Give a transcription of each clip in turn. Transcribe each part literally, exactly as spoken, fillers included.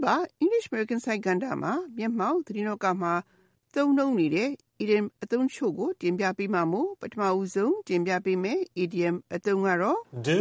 ပါ English American စိုက်ကဏ္ဍမှာမျက်မှောက်သတင်းတော့ကမှာသုံးနှုန်းနေတဲ့ idiom အသုံးချို့ကိုတင်ပြပေးမှာမို့ပထမဦးဆုံးတင်ပြပေးမယ် idiom အသုံးကတော့ do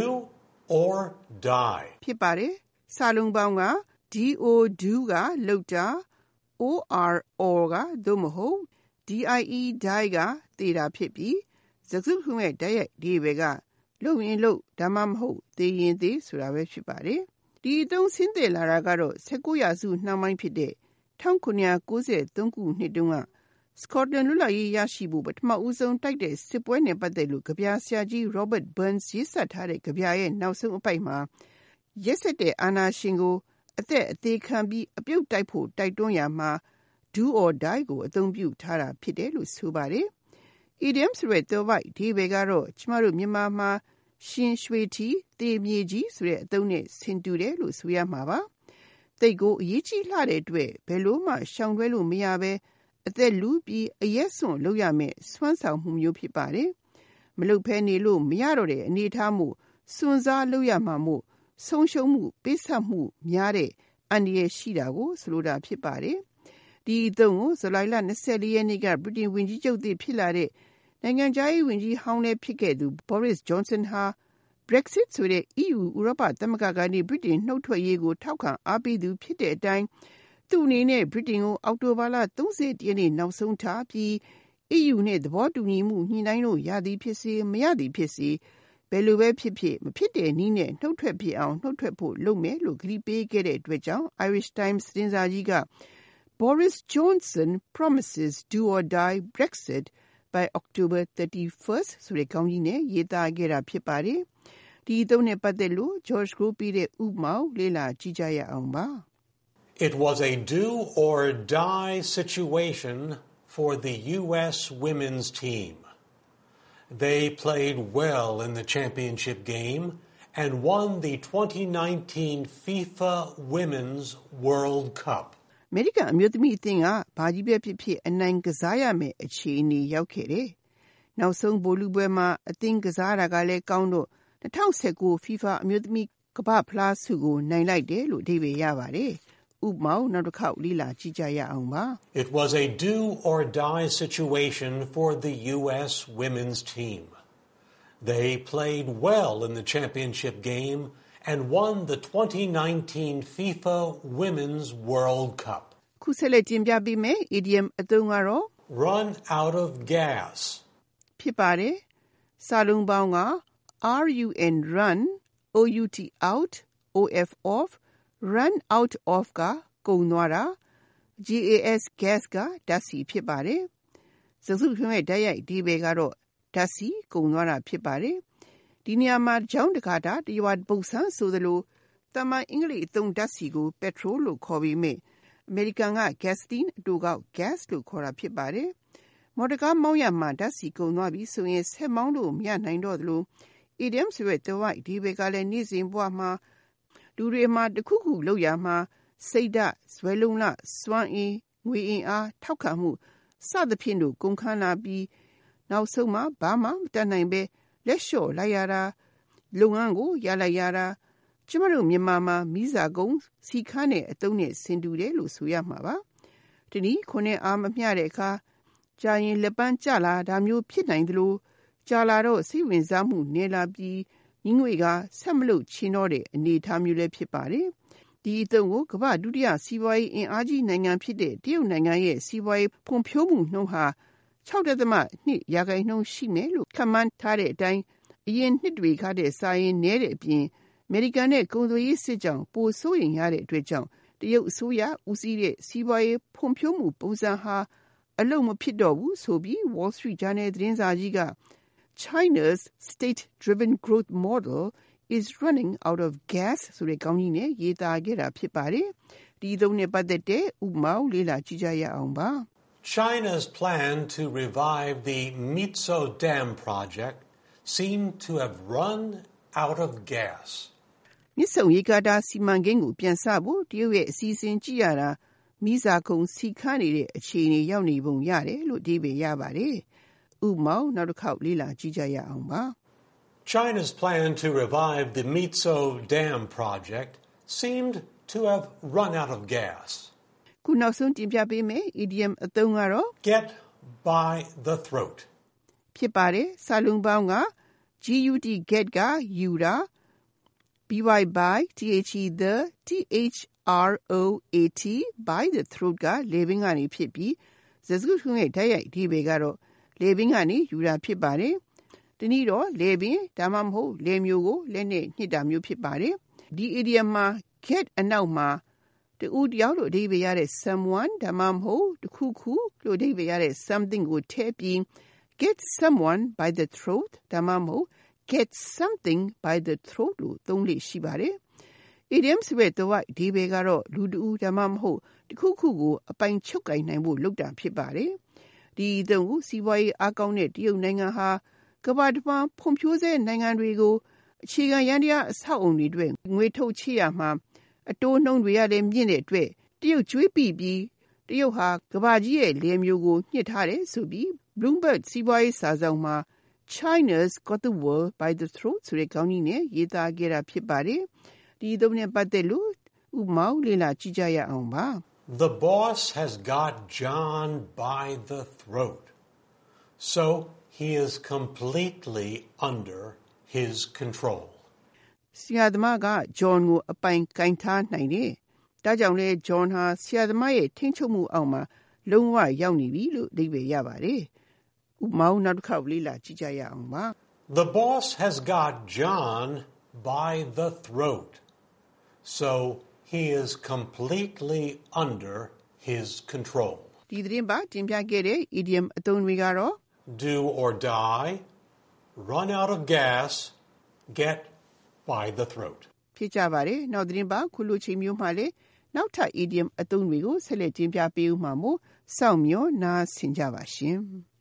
or die ဖြစ်ပါတယ်စာလုံးပေါင်းက do do ကလုပ်တာ or or ကသို့မဟုတ် die die ကသေတာဖြစ်ပြီးစကားစုခုရဲ့တိုက်ရိုက်ဒီဘက်ကလုပ်ရင်လုပ်ဒါမှမဟုတ်သေရင်သေဆိုတာပဲဖြစ်ပါတယ်ဒီအသုံးဆင်းသက်လာတာကတော့၁၉ရာစုနှောင်းပိုင်းဖြစ်တဲ့၁၉၉၃ခုနှစ်တုန်းကစကော့တလန်လွတ်လပ်ရေးရရှိဖို့ပထမဦးဆုံးတိုက်တဲ့စစ်ပွဲနဲ့ပတ်သက်လို့ကဗျာဆရာကြီး Robert Burns ရေးစပ်ထားတဲ့ကဗျာရဲ့နောက်ဆုံးအပိုက်မှာရက်စက်တဲ့အာဏာရှင်ကိုအသက်အသေးခံပြီးအပြုတ်တိုက်ဖို့တိုက်တွန်းရာမှာ do or die ကိုအသုံးပြုထားတာဖြစ်တယ်လို့ဆိုပါတယ်။ idiom ဆိုတဲ့သွယ်ဝိုက်ဒီဘယ်ကတော့ကျမတို့မြန်မာမှာရှင်ရွှေထီတေမြေကြီးဆိုတဲ့အသုံးနဲ့ဆင်တူတယ်လို့ဆိုရမှာပါ။တိတ်ကိုအရေးကြီးလှတဲ့အတွက်ဘယ်လို့မှရှောင်လွှဲလို့မရပဲအသက်လူပြီးအရက်စွန့်လုပ်ရမယ်စွမ်းဆောင်မှုမျိုးဖြစ်ပါတယ်။မလုပ်ဖဲနေလို့မရတော့တဲ့အနေအထားမှုစွန့်စားလုပ်ရမှာမို့ဆုံးရှုံးမှုပေးဆက်မှုများတဲ့အန္တရာယ်ရှိတာကိုဆိုလိုတာဖြစ်ပါတယ်။ဒီအသုံးကိုဇူလိုင်လ၂၄ရက်နေ့ကဗြိတိန်ဝန်ကြီးချုပ်သစ်ဖြစ်လာတဲ့နိုင်ငံခြားရေးဝန်ကြီးဟောင်းလည်းဖြစ်ခဲ့သူ Boris Johnson ဟာ Brexit ဆိုတဲ့ E U ဥရောပသမဂ္ဂကနေဗြိတိန်နှုတ်ထွက်ရေးကိုထောက်ခံအားပေးသူဖြစ်တဲ့အတိုင်းသူ့အနေနဲ့ဗြိတိန်ကိုအောက်တိုဘာလ၃၁ရက်နေ့နောက်ဆုံးထားပြီး E U နဲ့သဘောတူညီမှုညှိနှိုင်းလို့ရသည်ဖြစ်စေမရသည်ဖြစ်စေဘယ်လိုပဲဖြစ်ဖြစ်မဖြစ်တဲ့နည်းနဲ့နှုတ်ထွက်ဖြစ်အောင်နှုတ်ထွက်ဖို့လုပ်မယ်လို့ကတိပေးခဲ့တဲ့အတွက်ကြောင့် Irish Times သတင်းစာကြီးက Boris Johnson promises do or die Brexit by October thirty-first ဆိုတဲ့ခေါင်းကြီးနဲ့ရေးသားခဲ့တာဖြစ်ပါတယ်။ဒီအသုံးနဲ့ပတ်သက်လို့ George Group ပြီးတဲ့ဥပမာလေ့လာကြည့်ကြရအောင်ပါ။ It was a do or die situation for the U S women's team. They played well in the championship game and won the twenty nineteen FIFA Women's World Cup. အမေရိကန်အမျိုးသမီးအသင်းကဘာကြီးပဲဖြစ်ဖြစ်အနိုင်ကစားရမယ်အခြေအနေရောက်ခဲ့တယ်။နောက်ဆုံးဗိုလ်လုပွဲမှာအသင်းကစားတာကလည်းကောင်းတော့၂၀၁၉ FIFA အမျိုးသမီးကမ္ဘာ့ဖလားဆုကိုနိုင်လိုက်တယ်လို့အဓိပ္ပာယ်ရပါတယ်။ဥပမာနောက်တစ်ခေါက်လေ့လာကြည့်ကြရအောင်ပါ။ It was a do or die situation for the U S women's team. They played well in the championship game and won the twenty nineteen FIFA Women's World Cup. ခုဆက်လက်တင်ပြပေးမယ် idiom အသုံးကတော့ run out of gas ဖြစ်ပါတယ်စာလုံးပေါင်းက run run out out of off run out of ကကုန်သွားတာ gas gas ကဓာတ်ဆီဖြစ်ပါတယ်စကားစုတခုရဲ့ဓာတ်ရိုက်ဒီဘယ်ကတော့ဓာတ်ဆီကုန်သွားတာဖြစ်ပါတယ်ဒီနေရာမှာကြောင်းတကာတာတရွာပုတ်ဆန်းဆိုသလိုတမန်အင်္ဂလိပ်အသုံးဓာတ်ဆီကို petrol လို့ခေါ်ပြီးမြဲအမေရိကန်က gasoline အတူကောက် gas လို့ခေါ်တာဖြစ်ပါတယ်မော်တော်ကားမောင်းရမှာဓာတ်ဆီကုန်သွားပြီဆိုရင်ဆက်မောင်းလို့မရနိုင်တော့သလို idiom ဆိုတဲ့တဝိုက်ဒီဘက်ကလည်းနေ့စဉ်ဘဝမှာလူတွေမှာတခုခုလုပ်ရမှာစိတ်ဓာတ်ဇွဲလုံးလစွမ်းအင်ငွေအင်အားထောက်ခံမှုစသဖြင့်တို့ကုန်ခန်းလာပြီးနောက်ဆုံးမှာဘာမှမတတ်နိုင်ပဲလက်လျှော့လိုက်ရတာလုပ်ငန်းကိုရလိုက်ရတာကျမတို့မြန်မာမှာမိစာကုံစီခန်းနဲ့အတုံးနဲ့ဆင်တူတယ်လို့ဆိုရမှာပါဒီနည်းခုနဲ့အားမမျှတဲ့အခါကြာရင်လက်ပန်းကျလာဒါမျိုးဖြစ်နိုင်သလိုကြာလာတော့စိတ်ဝင်စားမှုနေလာပြီးညီငွေကဆက်မလို့ချင်တော့တဲ့အနေအထားမျိုးလည်းဖြစ်ပါတယ်ဒီအသုံးကိုကမ္ဘာဒုတိယစီးပွားရေးအင်အားကြီးနိုင်ငံဖြစ်တဲ့တရုတ်နိုင်ငံရဲ့စီးပွားရေးဖွံ့ဖြိုးမှုနှုန်းဟာ၆.၂ ရာခိုင်နှုန်းရှိမယ်လို့ခန့်မှန်းထားတဲ့အတိုင်းအရင်နှစ်တွေကတည်းကစာရင်နည်းတဲ့အပြင်အမေရိကန်နဲ့ကုန်သွယ်ရေးစစ်ကြောင့်ပိုဆိုးရင်ရတဲ့အတွက်ကြောင့်တရုတ်အစိုးရဦးစီးတဲ့စီးပွားရေးဖွံ့ဖြိုးမှုပုံစံဟာအလုံးမဖြစ်တော့ဘူးဆိုပြီး Wall Street Journal သတင်းစာကြီးက China's state-driven growth model is running out of gas ဆိုတဲ့ခေါင်းကြီးနဲ့ရေးသားခဲ့တာဖြစ်ပါတယ်ဒီအသုံးနဲ့ပတ်သက်တဲ့ဥပမာလေ့လာကြည့်ကြရအောင်ပါ China's plan to revive the Mitso Dam project seemed to have run out of gas. မြစ်ဆုံရေကာတာစီမံကိန်းကိုပြန်စဖို့တရုတ်ရဲ့အစီအစဉ်ကြည့်ရတာမိစာကုံစီခန့်နေတဲ့အခြေအနေရောက်နေပုံရတယ်လို့အဓိပ္ပာယ်ရပါတယ်ဥပမာနောက်တစ်ခေါက်လေ့လာကြည့်ကြရအောင်ပါ China's plan to revive the Mitso Dam project seemed to have run out of gas. ခုနောက်ဆုံးတင်ပြပေးမယ် idiom အသုံးကတော့ Get by the throat. ဖြစ်ပါတယ်စာလုံးပေါင်းက gut get ကယူတာ by by the the throat by the throat ကလေပင်ကနေဖြစ်ပြီးစကားစုရဲ့ဓာတ်ရိုက်အဓိပ္ပာယ်ကတော့လေပင်ကနေယူတာဖြစ်ပါတယ်တနည်းတော့လေပင်ဒါမှမဟုတ်လေမျိုးကိုလက်နဲ့ညှစ်တာမျိုးဖြစ်ပါတယ်ဒီ idiom မှာ get အနောက်မှာတူတယောက်လို့အဓိပ္ပာယ်ရတဲ့ someone ဒါမှမဟုတ်တစ်ခုခုလို့အဓိပ္ပာယ်ရတဲ့ something ကိုထည့်ပြီး get someone by the throat ဒါမှမဟုတ် get something by the throat လို့သုံးလို့ရှိပါတယ်။ idiom ဆိုတဲ့တော့အဓိပ္ပာယ်ကတော့လူတူဒါမှမဟုတ်တစ်ခုခုကိုအပိုင်ချုပ်ကိုင်နိုင်ဖို့လုပ်တာဖြစ်ပါတယ်။ဒီအသုံးကိုစီးပွားရေးအားကောင်းတဲ့တရုတ်နိုင်ငံဟာကမ္ဘာတစ်ဝန်းဖွံ့ဖြိုးဆဲနိုင်ငံတွေကိုအခြေခံရန်တရားအဆောက်အုံတွေအတွက်ငွေထုတ်ချေရမှာအတိုးနှုန်းတွေရတဲ့မြင့်တဲ့အတွက်တရုတ်ကျွေးပိပြီးတရုတ်ဟာကမ္ဘာကြီးရဲ့လေမျိုးကိုညှစ်ထားတယ်ဆိုပြီး Bloomberg စီးပွားရေးစာစောင်မှာ China's got the world by the throat ဆိုတဲ့ခေါင်းကြီးနဲ့ရေးသားခဲ့တာဖြစ်ပါတယ်။ဒီသုံးနဲ့ပတ်သက်လို့ဥပမာလေ့လာကြည့်ကြရအောင်ပါ။ The boss has got John by the throat, so he is completely under his control. ဆရာသမားက John ကိုအပိုင်ကင်ထားနိုင်တယ်။ဒါကြောင့်လဲ John ဟာဆရာသမားရဲ့ထိန်းချုပ်မှုအောက်မှာလုံးဝရောက်နေပြီလို့အဓိပ္ပာယ်ရပါတယ်။ဥပမာနောက်တစ်ခေါက်လေ့လာကြည့်ကြရအောင်ပါ။ The boss has got John by the throat, so he is completely under his control. ဒီသတင်းပါတင်ပြခဲ့တဲ့ idiom အသုံးတွေကတော့ do or die, run out of gas, get by the throat. ဖြစ်ကြပါတယ်။နောက်သတင်းပါခုလိုချိန်မျိုးမှလည်းနောက်ထပ် idiom အသုံးတွေကိုဆက်လက်တင်ပြပေးဦးမှာမို့စောင့်မျှော်နားဆင်ကြပါရှင်။